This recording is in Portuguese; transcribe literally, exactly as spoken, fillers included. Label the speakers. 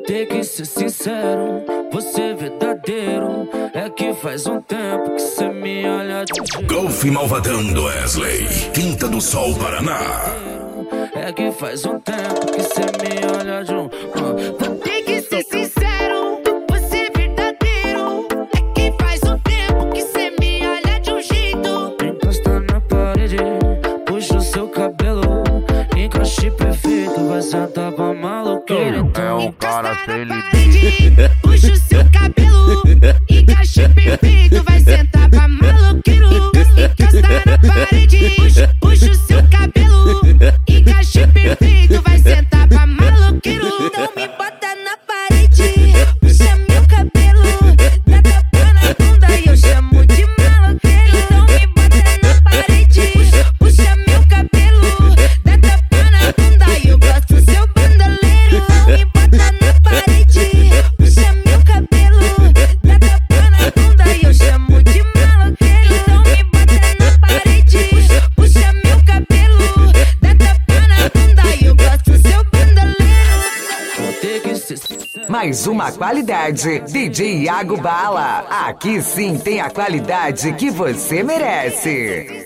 Speaker 1: ter que ser sincero, você verdadeiro. É que faz um tempo que cê me olha de jeito.
Speaker 2: Golf Malvadão do Wesley, Quinta do Sol, Paraná.
Speaker 1: É que faz um tempo que cê me olha de um.
Speaker 3: Vou ter que ser sincero, você verdadeiro. É que faz um tempo que cê me olha de um jeito.
Speaker 1: Encosta na parede, puxa o seu cabelo. Encaixe perfeito, vai sentar pra maloqueira. Então
Speaker 4: É o cara
Speaker 3: parede, puxa o seu cabelo. Encaixe perfeito, vai sentar pra maloqueiro. Encosta na parede, puxa, puxa o seu cabelo. Encaixe perfeito, vai sentar pra maloqueiro. Não me bota na parede, puxa meu cabelo. Dá tapa na bunda e eu chamo de maloqueiro. Não me bota na parede, puxa, puxa meu cabelo. Dá tapa na bunda e eu gosto seu bandoleiro. Não me bota na parede, puxa meu cabelo. Dá tapa na bunda e eu chamo de maloqueiro. Não me bota na parede, puxa, puxa meu cabelo. Dá tapa na bunda e eu gosto seu bandoleiro.
Speaker 1: vou ter que ser sincero.
Speaker 5: Mais uma qualidade, D J Iago Bala. Aqui sim tem a qualidade que você merece.